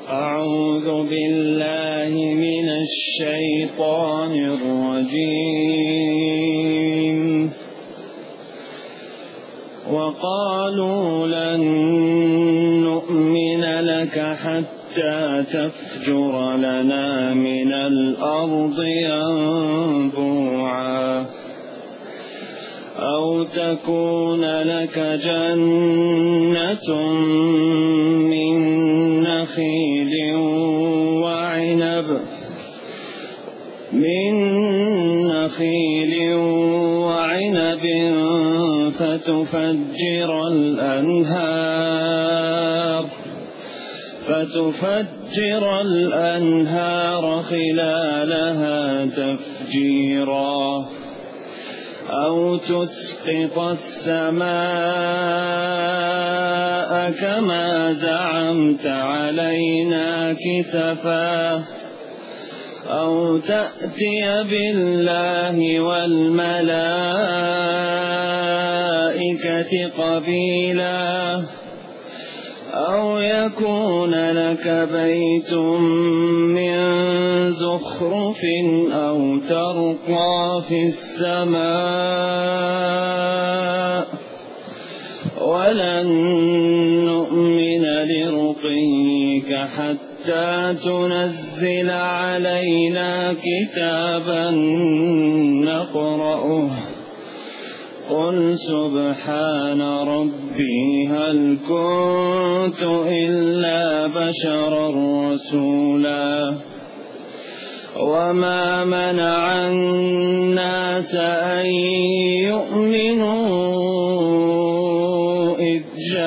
أعوذ بالله من الشيطان الرجيم. وقالوا لن نؤمن لك حتى تفجر لنا من الأرض ينبوعا أو تكون لك جنة من نخيل وعنب فتفجر الأنهار خلالها تفجيرا أو تسقط السماء كما زعمت علينا كسفا أو تأتي بالله والملائكة قبيلا أو يكون لك بيت من زخرف أو ترقى في السماء ولن نؤمن لرقيك حتى تنزل علينا كتابا نقرأه قل سبحان ربي هل كنت إلا بشرا رسولا وما منع الناس أن يؤمنوا إذ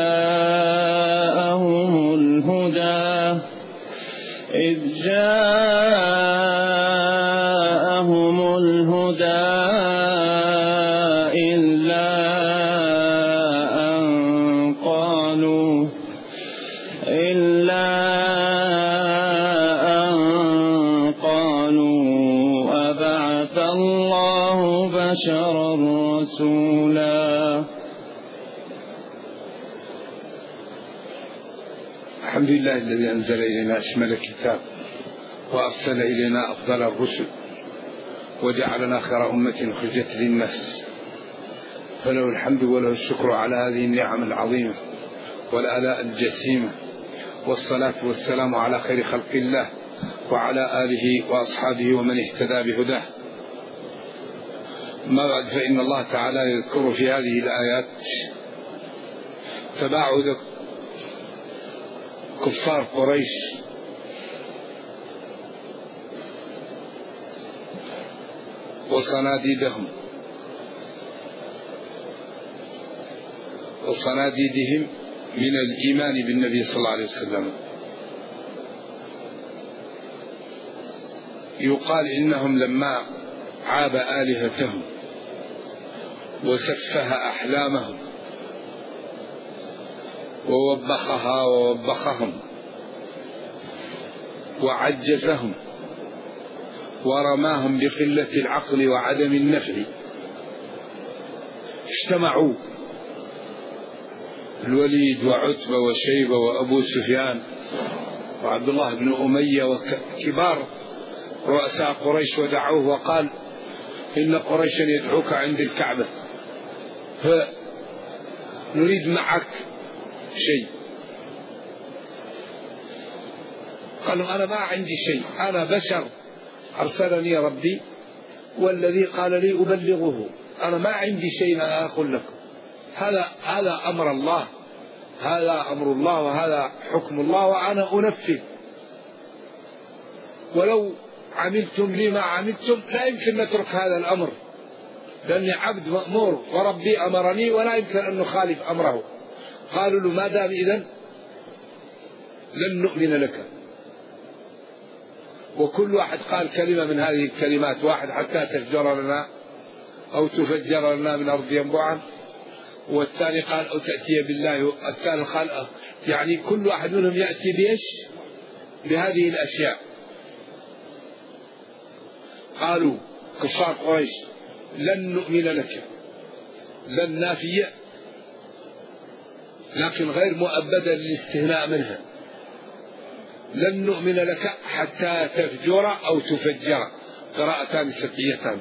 جاءهم الهدى إلا أن قالوا أبعث الله بشرا رسولا. الحمد لله الذي أنزل إلينا أشمل الكتاب وأرسل إلينا أفضل الرسل وجعلنا خير أمة أخرجت للناس، فله الحمد وله الشكر على هذه النعم العظيمة والآلاء الجسيمة، والصلاة والسلام على خير خلق الله وعلى آله وأصحابه ومن اهتدى بهداه. ما بعد، فإن الله تعالى يذكر في هذه الآيات تباعد كفار قريش وصناديدهم من الإيمان بالنبي صلى الله عليه وسلم. يقال إنهم لما عاب آلهتهم وسفه أحلامهم ووبخها ووبخهم وعجزهم ورماهم بقلة العقل وعدم النفع، اجتمعوا الوليد وعتبة وشيبة وأبو سفيان وعبد الله بن أمية وكبار رؤساء قريش ودعوه وقال إن قريشا يدعوك عند الكعبة فنريد معك شيء. قالوا أنا ما عندي شيء، أنا بشر أرسلني ربي والذي قال لي أبلغه، أنا ما عندي شيء أقول لكم، هذا أمر الله، هذا أمر الله وهذا حكم الله وأنا أنفذ، ولو عملتم لي ما عملتم لا يمكن نترك هذا الأمر، لأني عبد مأمور وربي أمرني ولا يمكن أن نخالف أمره. قالوا له ما دام إذن لن نؤمن لك. وكل واحد قال كلمة من هذه الكلمات، واحد حتى تفجر لنا أو تفجر لنا من أرض ينبوعا، والثاني قال أو تأتي بالله، الثالث قال يعني كل واحد منهم يأتي بإيش؟ بهذه الأشياء. قالوا كفار قريش لن نؤمن لك، لن نافية لكن غير مؤبدة للاستهناء منها، لن نؤمن لك حتى تفجر أو تفجر، قراءتان سبعيتان.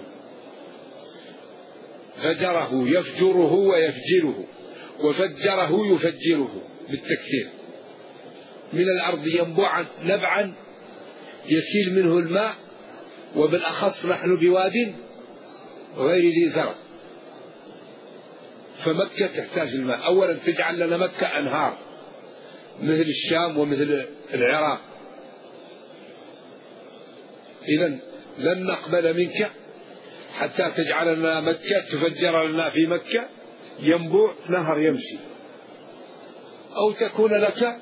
فجره يفجره ويفجره، وفجره يفجره بالتكثير. من الأرض ينبوعا نبعا يسيل منه الماء، وبالأخص نحن بواد غير ذي زرع، فمكة تحتاج الماء. أولا تجعل لنا مكة أنهار مثل الشام ومثل العراق. إذن لن نقبل منك حتى تجعل لنا مكة، تفجر لنا في مكة ينبوع نهر يمشي، أو تكون لك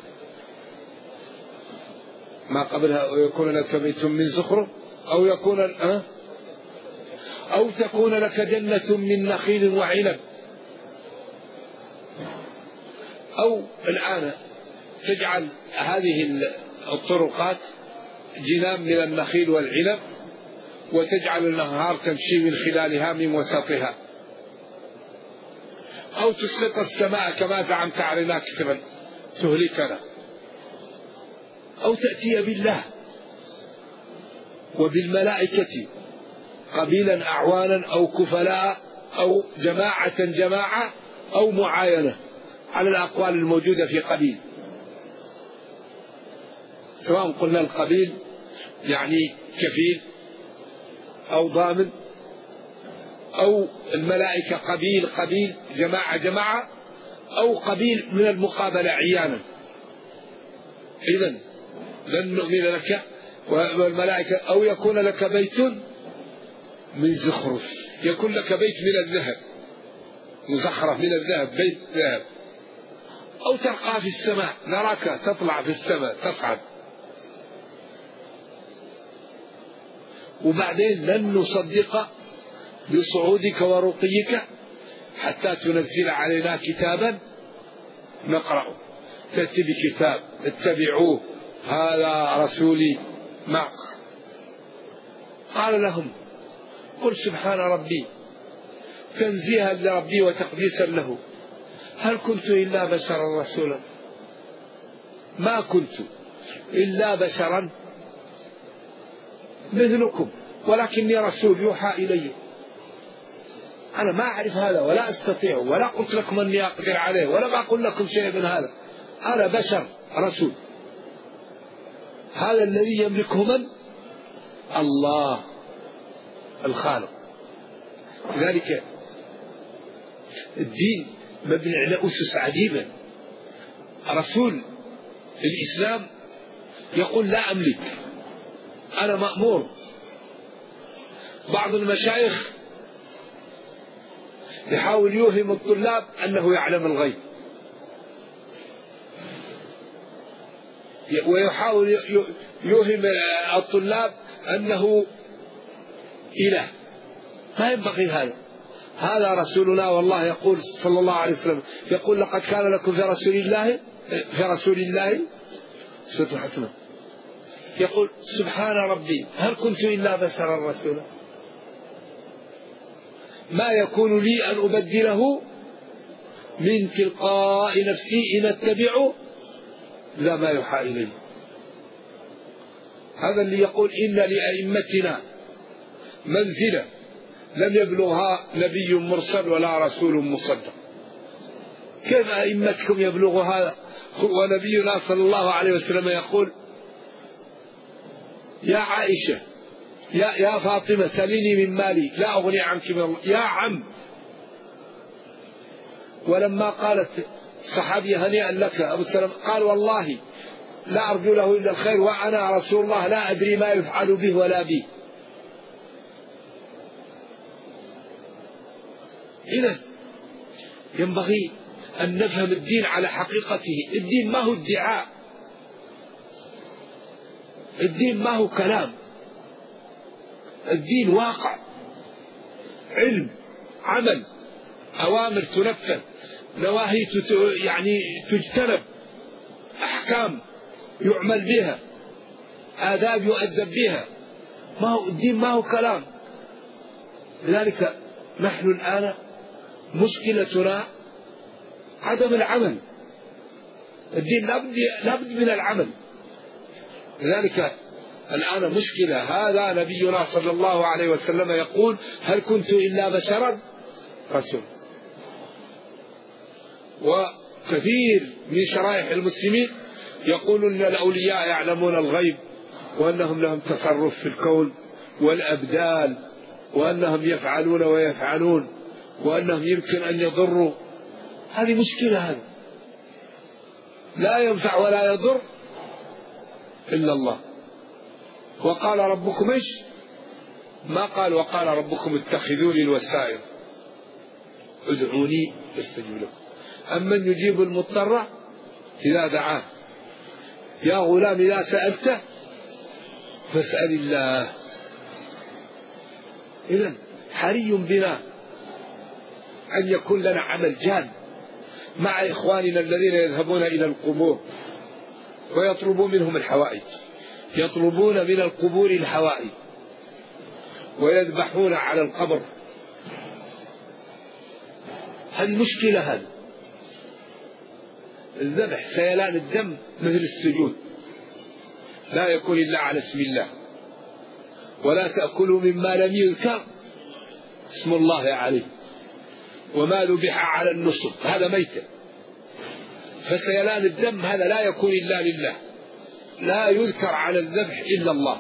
ما قبلها يكون لك بيت من زخرف، أو تكون لك جنة من نخيل وعنب، أو الآن تجعل هذه الطرقات جنان من النخيل والعنب، وتجعل الأنهار تمشي من خلالها من وسطها، أو تسقط السماء كما زعمت علينا كسبا تهلكنا، أو تأتي بالله وبالملائكة قبيلا أعوانا أو كفلاء أو جماعة أو معاينة على الأقوال الموجودة في قبيل. سواء قلنا القبيل يعني كفيل أو ضامن، أو الملائكة قبيل جماعة أو قبيل من المقابلة عيانا. إذن لن نؤمن لك والملائكة، أو يكون لك بيت من زخرف، يكون لك بيت من الذهب مزخرف من الذهب، بيت ذهب، أو ترقى في السماء، نراك تطلع في السماء تصعد. وبعدين لن نصدق بصعودك ورقيك حتى تنزل علينا كتابا نقرأه. تأتي بكتاب اتبعوه هذا رسولي معك. قال لهم قل سبحان ربي تنزيها لربي وتقديسا له، هل كنت إلا بشرا رسولا؟ ما كنت إلا بشرا مثلكم، ولكني رسول يوحى إلي. أنا ما أعرف هذا ولا أستطيع، ولا قلت لكم أني أقدر عليه، ولا ما أقول لكم شيء من هذا. أنا بشر رسول. هذا الذي يملكه من؟ الله الخالق. لذلك الدين مبني على أسس عجيبة. رسول الإسلام يقول لا أملك، أنا مأمور. بعض المشايخ يحاول يوهم الطلاب أنه يعلم الغيب، ويحاول يوهم الطلاب أنه إله. ما ينبغي هذا رسولنا والله يقول صلى الله عليه وسلم، يقول لقد كان لكم في رسول الله أسوة حسنة. يقول سبحان ربي هل كنت إلا بشرا رسولا؟ ما يكون لي أن أبدله من تلقاء نفسي إن أتبع لا ما يوحى إليه. هذا اللي يقول إن لأئمتنا منزلة لم يبلغها نبي مرسل ولا رسول مصدق. كيف أئمتكم يبلغ هذا ونبينا صلى الله عليه وسلم يقول يا عائشة يا فاطمة سليني من مالي لا أغني عنك من الله يا عم. ولما قالت الصحابية هنيئا لك أبو سلمة قال والله لا أرجو له إلا الخير وأنا رسول الله لا أدري ما يفعل به ولا بي. إذن ينبغي أن نفهم الدين على حقيقته. الدين ما هو ادعاء، الدين ما هو كلام، الدين واقع، علم، عمل، أوامر تنفذ، نواهي يعني تجتنب، أحكام يعمل بها، آداب يؤدب بها. ما هو الدين ما هو كلام. لذلك نحن الآن مشكلتنا عدم العمل. الدين لابد من العمل. لذلك الآن مشكلة. هذا نبينا صلى الله عليه وسلم يقول: هل كنت إلا بشرا رسول. وكثير من شرائح المسلمين يقولون أن الأولياء يعلمون الغيب، وأنهم لهم تصرف في الكون والأبدال، وأنهم يفعلون ويفعلون، وأنهم يمكن أن يضروا. هذه مشكلة. هذا لا ينفع ولا يضر إلا الله. وقال ربكم إيش؟ ما قال وقال ربكم اتخذوني الوسائل ادعوني استجب لكم. أمن يجيب المضطر إذا دعاه. يا غلام إذا سألت فاسأل الله. إذن حري بنا أن يكون لنا عمل جاد مع إخواننا الذين يذهبون إلى القبور ويطلبون منهم الحوائج، يطلبون من القبور الحوائج ويذبحون على القبر. هذه مشكلة. هذا الذبح سيلان الدم مثل السجود، لا يكون إلا على اسم الله. ولا تأكلوا مما لم يذكر اسم الله عليه، وما ذبح على النصب هذا ميتة. فسيلان الدم هذا لا يكون إلا لله، لا يذكر على الذبح إلا الله.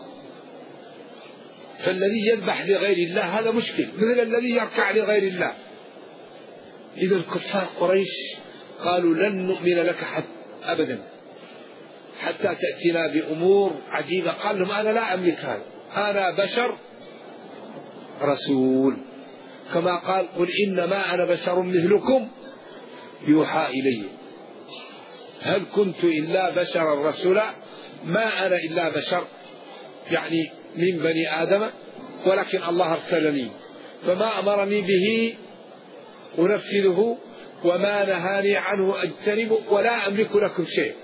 فالذي يذبح لغير الله هذا مشكل، مثل الذي يركع لغير الله. إذا كفار قريش قالوا: لن نؤمن لك أبدا حتى تأتينا بأمور عجيبة. قال لهم: أنا لا أملك هذا، أنا بشر رسول. كما قال: قل إنما أنا بشر مثلكم يوحى إلي. هل كنت إلا بشرا رسولا؟ ما أنا إلا بشر، يعني من بني آدم، ولكن الله أرسلني، فما أمرني به أنفذه، وما نهاني عنه أجتنبه، ولا أملك لكم شيء.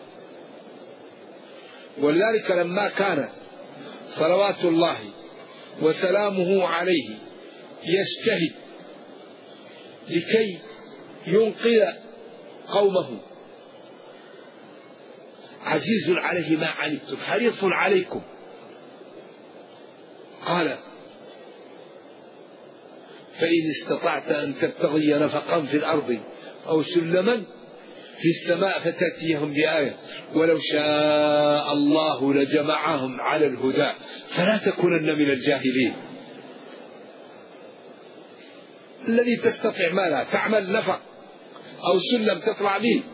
ولذلك لما كان صلوات الله وسلامه عليه يجتهد لكي ينقذ قومه: عزيز عليه ما عنتم حريص عليكم. قال: فإن استطعت أن تبتغي نفقا في الأرض أو سلما في السماء فتأتيهم بآية ولو شاء الله لجمعهم على الهدى فلا تكونن من الجاهلين. الذي تستطيع ماذا تعمل نفق أو سلم تطلع به،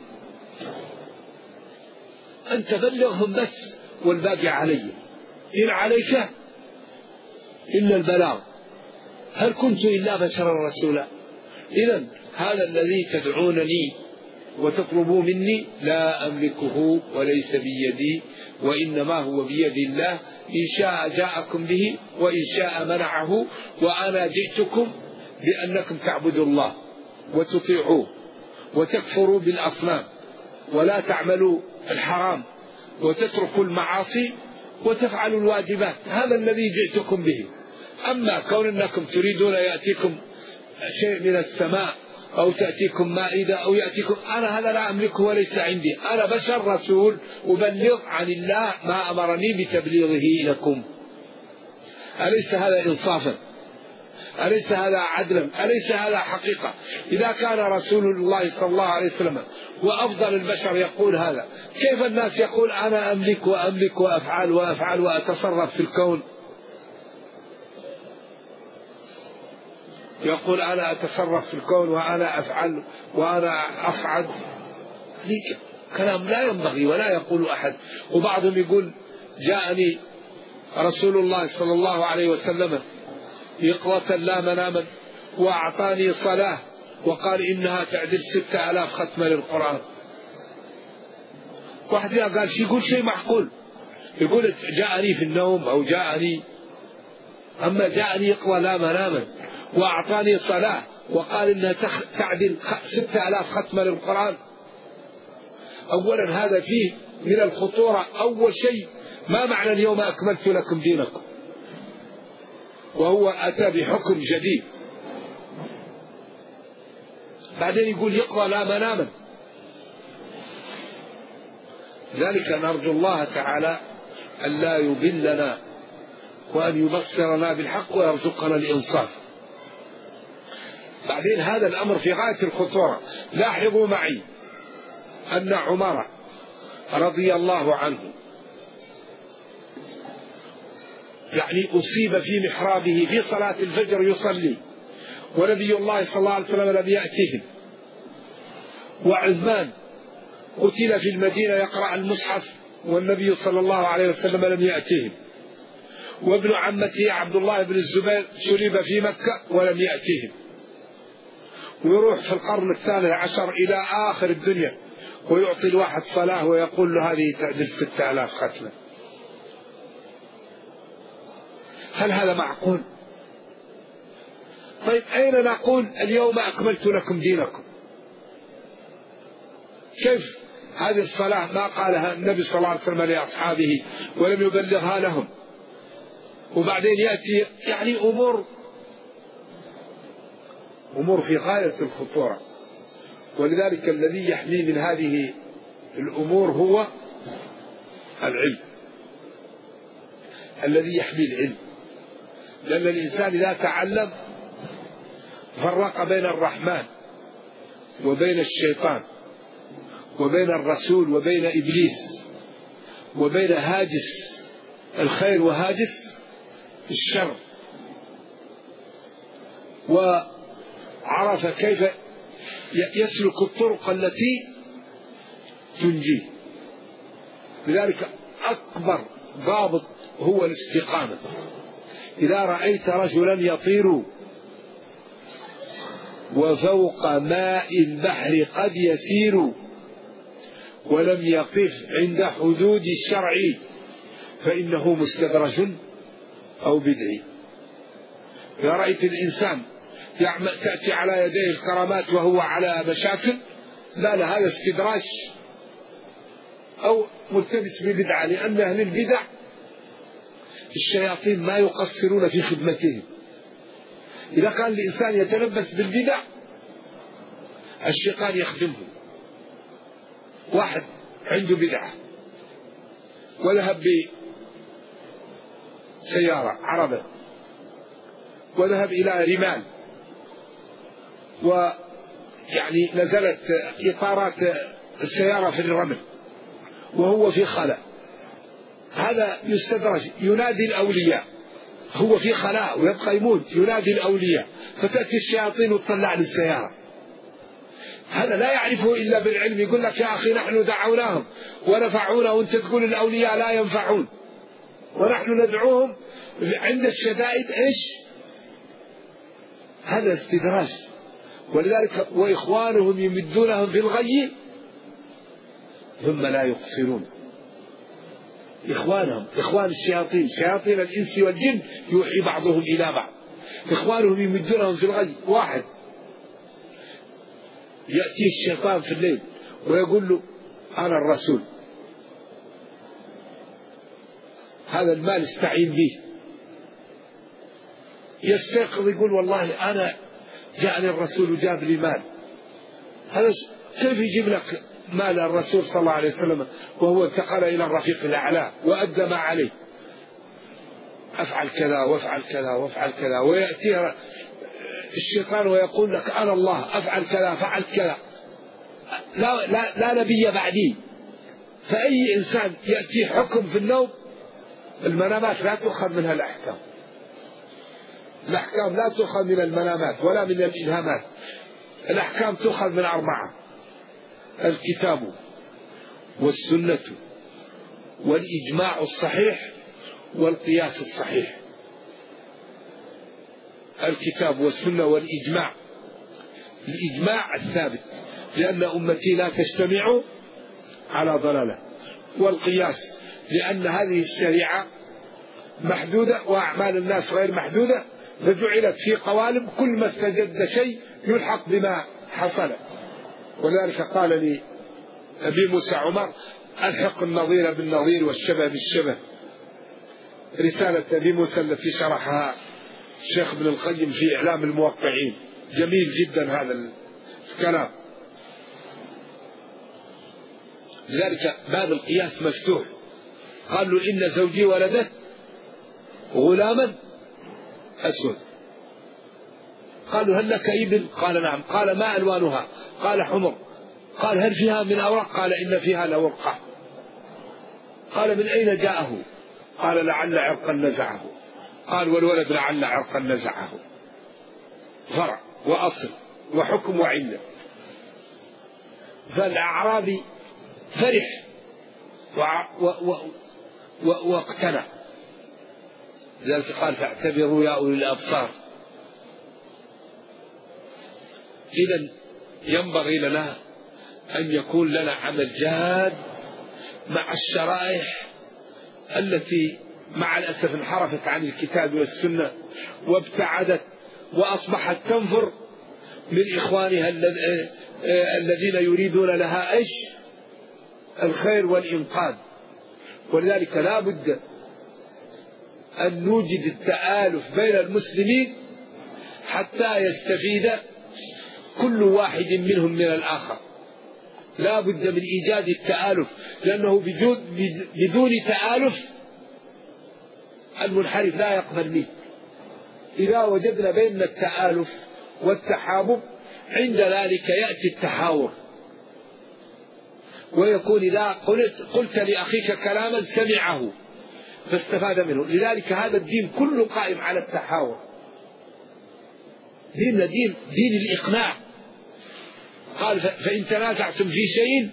أن تبلغهم بس، والباقي علي، إن عليك إلا البلاغ. هل كنت إلا بشرا رسولا؟ إذن هذا الذي تدعونني وتطلبوا مني لا أملكه وليس بيدي، وإنما هو بيد الله. إن شاء جاءكم به وإن شاء منعه. وأنا جئتكم بأنكم تعبدوا الله وتطيعوه وتكفروا بالأصنام ولا تعملوا الحرام وتتركوا المعاصي وتفعلوا الواجبات. هذا الذي جئتكم به. أما كون أنكم تريدون يأتيكم شيء من السماء أو تأتيكم مائدة أو يأتيكم، أنا هذا لا أملكه وليس عندي. أنا بشر رسول أبلغ عن الله ما أمرني بتبليغه لكم. أليس هذا إنصافا؟ أليس هذا عدلا؟ أليس هذا حقيقة؟ إذا كان رسول الله صلى الله عليه وسلم وأفضل البشر يقول هذا، كيف الناس يقول أنا أملك وأملك وأفعل وأفعل وأتصرف في الكون؟ يقول أنا أتصرف في الكون وأنا أفعل وأنا أصعد. كلام لا ينبغي ولا يقول أحد. وبعضهم يقول جاءني رسول الله صلى الله عليه وسلم يقظة لا مناما وأعطاني صلاة وقال إنها تعدل 6000 ختمة للقرآن. واحد قال يقول شيء معقول، يقول جاءني في النوم أو جاءني، أما جاءني يقظة لا مناما وأعطاني صلاة وقال إنها تعدل 6000 ختمة للقرآن. أولا هذا فيه من الخطورة. أول شيء ما معنى اليوم أكملت لكم دينكم، وهو أتى بحكم جديد. بعدين يقول يقرأ لا مناما. ذلك نرجو الله تعالى أن لا يضلنا وأن يبصرنا بالحق ويرزقنا الإنصاف. بعدين هذا الأمر في غاية الخطورة. لاحظوا معي أن عمر رضي الله عنه يعني أصيب في محرابه في صلاة الفجر يصلي، ونبي الله صلى الله عليه وسلم لم يأتهم، وعثمان قتل في المدينة يقرأ المصحف والنبي صلى الله عليه وسلم لم يأتهم، وابن عمته عبد الله بن الزبير سلب في مكة ولم يأتهم، ويروح في القرن الثالث عشر إلى آخر الدنيا ويعطي الواحد صلاة ويقول له هذه تعدل 6000 ختمة. هل هذا معقول؟ طيب أين نقول اليوم أكملت لكم دينكم؟ كيف هذه الصلاة ما قالها النبي صلى الله عليه وسلم لأصحابه ولم يبلغها لهم؟ وبعدين يأتي يعني أمور في غاية الخطورة. ولذلك الذي يحمي من هذه الأمور هو العلم، الذي يحمي العلم، لأن الإنسان إذا تعلم فرق بين الرحمن وبين الشيطان وبين الرسول وبين إبليس وبين هاجس الخير وهاجس الشر، وعرف كيف يسلك الطرق التي تنجيه. لذلك أكبر ضابط هو الاستقامة. إذا رأيت رجلا يطير وفوق ماء البحر قد يسير ولم يقف عند حدود الشرع فإنه مستدرج أو بدعي. إذا رأيت الإنسان تأتي على يديه الكرامات وهو على مشاكل، لا هذا استدراج أو ملتبس ببدعة، لأن أهل البدع الشياطين ما يقصرون في خدمتهم. إذا كان الإنسان يتلبس بالبدع الشيطان يخدمه. واحد عنده بدعة وذهب بسيارة عربة وذهب إلى رمال ويعني نزلت إطارات السيارة في الرمل وهو في خلاء، هذا يستدرج، ينادي الأولياء، هو في خلاء ويبقى يموت، ينادي الأولياء فتأتي الشياطين وتطلع للسيارة. هذا لا يعرفه إلا بالعلم، يقول لك يا أخي نحن دعوناهم ونفعونا وأنت تقول الأولياء لا ينفعون، ونحن ندعوهم عند الشدائد إيش؟ هذا استدراج. ولذلك وإخوانهم يمدونهم في الغي ثم لا يقصرون. إخوانهم إخوان الشياطين، شياطين الإنس والجن يوحي بعضهم إلى بعض، إخوانهم يمدونهم في الغي. واحد يأتي الشيطان في الليل ويقول له أنا الرسول، هذا المال استعين به، يستيقظ يقول والله أنا جاءني الرسول وجاب لي مال. هذا كيف يجيب لك مال الرسول صلى الله عليه وسلم وهو انتقل إلى الرفيق الأعلى وأدى ما عليه؟ أفعل كذا وافعل كذا وافعل كذا، ويأتي الشيطان ويقول لك أنا الله، أفعل كذا فعل كذا، لا نبي بعدي. فأي إنسان يأتي حكم في النوم، المنامات لا تؤخذ منها الأحكام، الأحكام لا تؤخذ من المنامات ولا من الإلهامات، الأحكام تؤخذ من 4: الكتاب والسنة والإجماع الصحيح والقياس الصحيح. الكتاب والسنة والإجماع، الإجماع الثابت لأن أمتي لا تجتمع على ضلالة، والقياس لأن هذه الشريعة محدودة وأعمال الناس غير محدودة، فجعلت في قوالب كل ما استجد شيء يلحق بما حصل. ولذلك قال لي أبي موسى عمر ألحق النظير بالنظير والشبه بالشبه. رسالة أبي موسى التي شرحها الشيخ ابن القيم في إعلام الموقعين، جميل جدا هذا الكلام. لذلك باب القياس مفتوح، قال له إن زوجي ولدت غلاما أسود. قالوا هل لك إبل؟ قال نعم. قال ما ألوانها؟ قال حمر. قال هل فيها من أوراق؟ قال إن فيها لورقة. قال من أين جاءه؟ قال لعل عرقا نزعه. قال والولد لعل عرقا نزعه. فرع وأصل وحكم وعلة. فالأعرابي فرح واقتنع. لذلك قال فاعتبروا يا أولي الأبصار. إذن ينبغي لنا أن يكون لنا عمل جاد مع الشرائح التي مع الأسف انحرفت عن الكتاب والسنة وابتعدت وأصبحت تنفر من إخوانها الذين يريدون لها إيش؟ الخير والإنقاذ. ولذلك لا بد أن نوجد التآلف بين المسلمين حتى يستفيد كل واحد منهم من الآخر. لا بد من إيجاد التآلف، لأنه بدون تآلف المنحرف لا يقبل منه. إذا وجدنا بين التآلف والتحابب عند ذلك يأتي التحاور، ويكون إذا قلت لأخيك كلاما سمعه فاستفاد منه. لذلك هذا الدين كله قائم على التحاور. دين الإقناع. قال فإن تنازعتم في شيء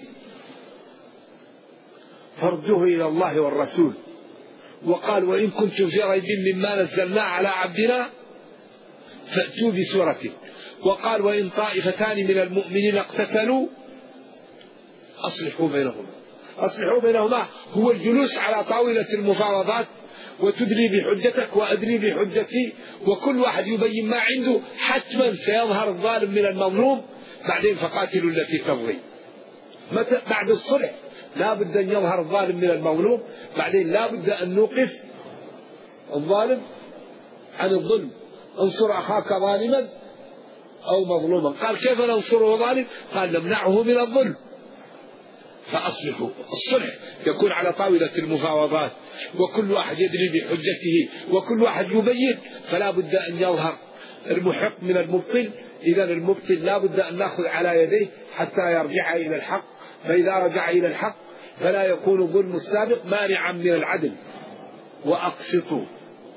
فارجوه إلى الله والرسول. وقال وإن كنتم في ريب مما نزلنا على عبدنا فأتوا بسورته. وقال وإن طائفتان من المؤمنين اقتتلوا أصلحوا بينهما. أصلحوا بينهما هو الجلوس على طاولة المفاوضات وتدلي بحجتك وأدلي بحجتي، وكل واحد يبين ما عنده. حتما سيظهر الظالم من المظلوم، بعدين فقاتلوا التي تبغي. بعد الصلح لا بد أن يظهر الظالم من المظلوم، بعدين لا بد أن نوقف الظالم عن الظلم. انصر أخاك ظالما أو مظلوما. قال كيف ننصره ظالم؟ قال نمنعه من الظلم. فأصلحوا. الصلح يكون على طاولة المفاوضات، وكل واحد يدري بحجته وكل واحد يبين، فلا بد أن يظهر المحق من المبطل. إذا المبطل لا بد أن نأخذ على يديه حتى يرجع إلى الحق، فإذا رجع إلى الحق فلا يكون الظلم السابق مانعا من العدل. وأقسطوا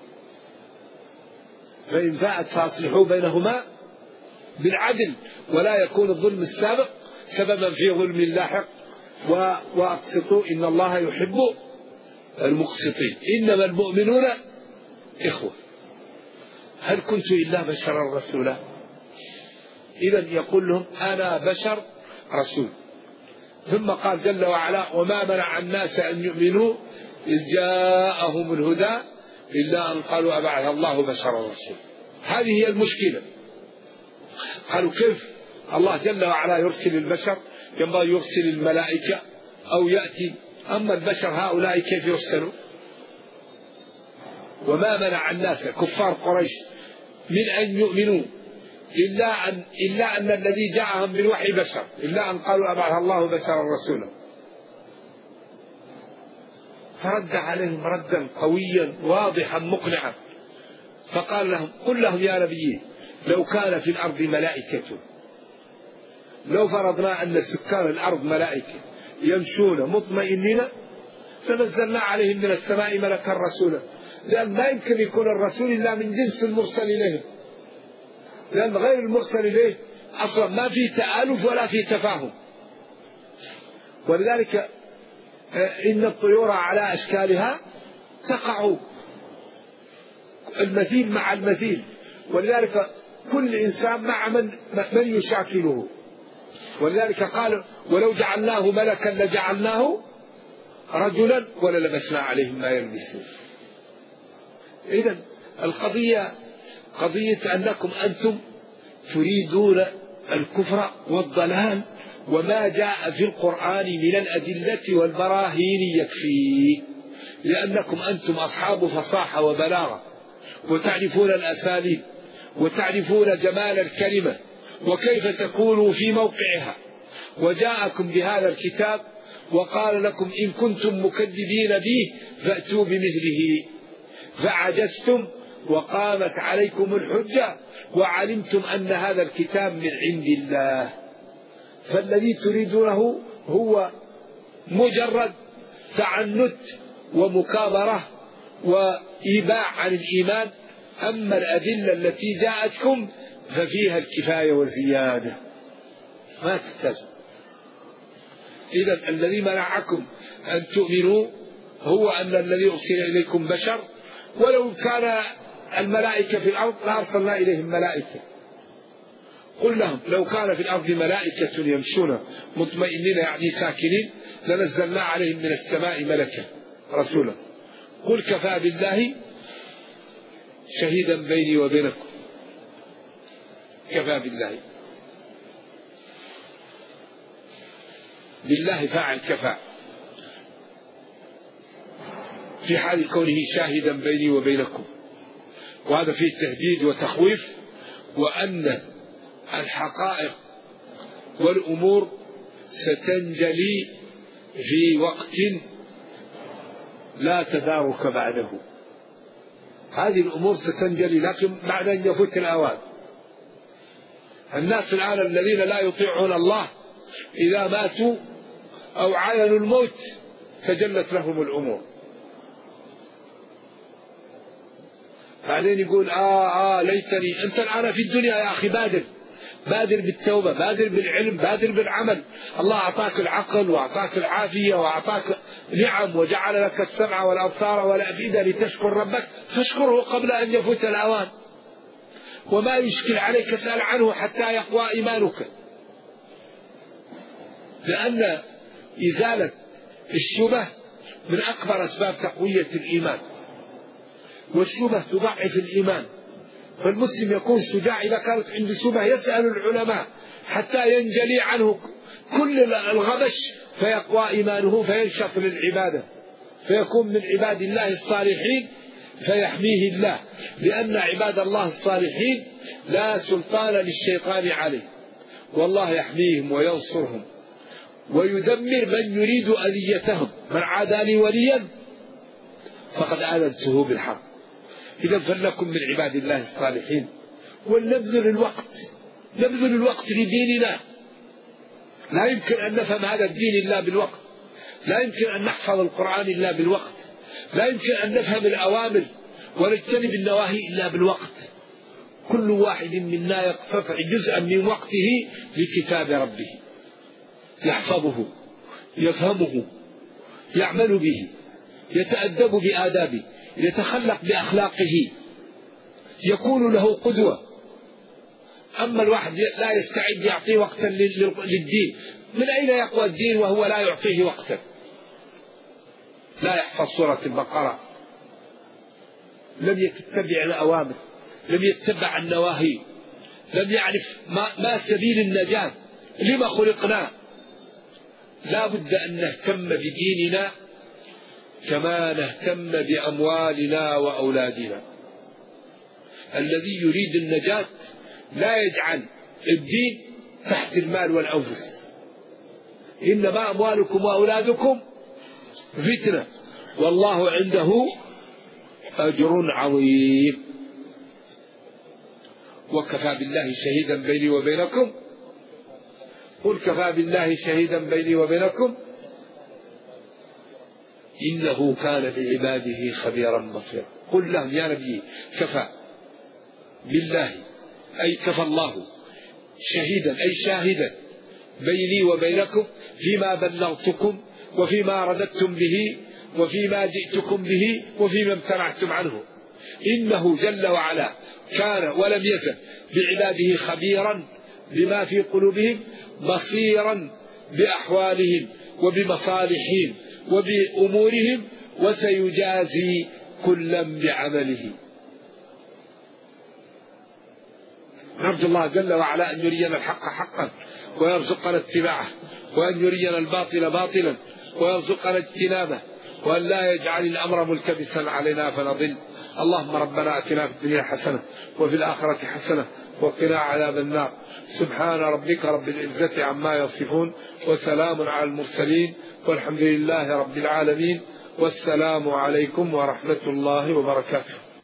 فإن فاءت فأصلحوا بينهما بالعدل، ولا يكون الظلم السابق سببا في ظلم لاحق. وأقسطوا إن الله يحب المقسطين. إنما المؤمنون إخوة. هل كنت إلا بشرا رسولا؟ إذن يقول لهم أنا بشر رسول. ثم قال جل وعلا وما منع الناس أن يؤمنوا إذ جاءهم الهدى إلا أن قالوا أبعث الله بشرا رسولا. هذه هي المشكلة. قالوا كيف الله جل وعلا يرسل البشر؟ ينبغي يرسل الملائكة أو يأتي، أما البشر هؤلاء كيف يرسلوا؟ وما منع الناس كفار قريش من أن يؤمنوا إلا أن الذي جاءهم بالوحي بشر، إلا أن قالوا أبعث الله بشرا رسولا. فرد عليهم ردا قويا واضحا مقنعا، فقال لهم قل لهم يا نبي لو كان في الأرض ملائكة، لو فرضنا أن سكان الأرض ملائكة يمشون مطمئنين لنزلنا عليهم من السماء ملكا رسولا. لأن ما يمكن يكون الرسول إلا من جنس المرسل إليه، لأن غير المرسل إليه أصلا ما في تآلف ولا في تفاهم. ولذلك إن الطيور على أشكالها تقع المثيل مع المثيل، ولذلك كل إنسان مع من يشاكله. ولذلك قال ولو جعلناه ملكا لجعلناه رجلا وللبسنا عليهم ما يلبسون. إذن القضية قضية أنكم أنتم تريدون الكفر والضلال، وما جاء في القرآن من الأدلة والبراهين يكفي، لأنكم أنتم أصحاب فصاحة وبلاغة، وتعرفون الأساليب، وتعرفون جمال الكلمة وكيف تكونوا في موقعها. وجاءكم بهذا الكتاب وقال لكم إن كنتم مكذبين به فأتوا بمثله فعجزتم وقامت عليكم الحجة وعلمتم أن هذا الكتاب من عند الله. فالذي تريدونه هو مجرد تعنت ومكابرة وإيباع عن الإيمان. أما الأدلة التي جاءتكم ففيها الكفاية والزيادة، ما تحتاج. إذا الذي منعكم أن تؤمنوا هو أن الذي أرسل إليكم بشر، ولو كان الملائكة في الأرض لأرسلنا إليهم ملائكة. قل لهم لو كان في الأرض ملائكة يمشون مطمئنين يعني ساكنين لنزلنا عليهم من السماء ملكا رسولا. قل كفى بالله شهيدا بيني وبينكم. كفى بالله، بالله فاعل كفى في حال كونه شاهدا بيني وبينكم، وهذا فيه تهديد وتخويف، وأن الحقائق والأمور ستنجلي في وقت لا تدارك بعده. هذه الأمور ستنجلي لكن بعد أن يفوت الأوان. الناس الآن الذين لا يطيعون الله إذا ماتوا أو عاينوا الموت تجلت لهم الأمور، بعدين يقول ليتني. أنت الآن في الدنيا يا أخي بادر بالتوبة، بادر بالعلم، بادر بالعمل. الله أعطاك العقل وأعطاك العافية وأعطاك نعم وجعل لك السمع والأبصار والأفئدة لتشكر ربك، فاشكره قبل أن يفوت الأوان. وما يشكل عليك اسأل عنه حتى يقوى إيمانك، لأن إزالة الشبه من أكبر أسباب تقوية الإيمان، والشبه تضعف الإيمان. فالمسلم يكون شجاع إذا كانت عنده شبه يسأل العلماء حتى ينجلي عنه كل الغبش فيقوى إيمانه فينشط للعبادة، فيكون من عباد الله الصالحين فيحميه الله، لأن عباد الله الصالحين لا سلطان للشيطان عليه، والله يحميهم وينصرهم ويدمر من يريد أذيتهم. من عادى لي وليا فقد آذنته بالحرب. إذا فلنكن من عباد الله الصالحين، ولنبذل الوقت لديننا. لا يمكن أن نفهم هذا الدين إلا بالوقت، لا يمكن أن نحفظ القرآن إلا بالوقت، لا يمكن أن نفهم الأوامر ونجتنب النواهي إلا بالوقت. كل واحد منا يقتطع جزءا من وقته لكتاب ربه، يحفظه، يفهمه، يعمل به، يتأدب بآدابه، يتخلق بأخلاقه، يكون له قدوة. أما الواحد لا يستعد يعطي وقتا للدين، من أين يقوى الدين وهو لا يعطيه وقتا؟ لا يحفظ سورة البقرة، لم يتبع الأوامر، لم يتبع النواهي، لم يعرف ما سبيل النجاة، لما خلقنا. لا بد أن نهتم بديننا كما نهتم بأموالنا وأولادنا. الذي يريد النجاة لا يجعل الدين تحت المال والأنفس. إنما أموالكم وأولادكم فتنة والله عنده أجر عظيم. وكفى بالله شهيدا بيني وبينكم. قل كفى بالله شهيدا بيني وبينكم إنه كان بعباده خبيرا بصيرا. قل لهم يا نبي كفى بالله أي كفى الله شهيدا أي شاهدا بيني وبينكم فيما بلغتكم وفيما رددتم به وفيما جئتكم به وفيما امتنعتم عنه. إنه جل وعلا كان ولم يزل بعباده خبيرا بما في قلوبهم بصيرا بأحوالهم وبمصالحهم وبأمورهم وسيجازي كلا بعمله. نرجو الله جل وعلا أن يرينا الحق حقا ويرزقنا اتباعه، وأن يرينا الباطل باطلا ويرزقنا اجتنابه، وأن لا يجعل الأمر ملتبسا علينا فنضل. اللهم ربنا أتنا في الدنيا حسنة وفي الآخرة حسنة وقنا عذاب النار. سبحان ربك رب العزة عما يصفون وسلام على المرسلين والحمد لله رب العالمين والسلام عليكم ورحمة الله وبركاته.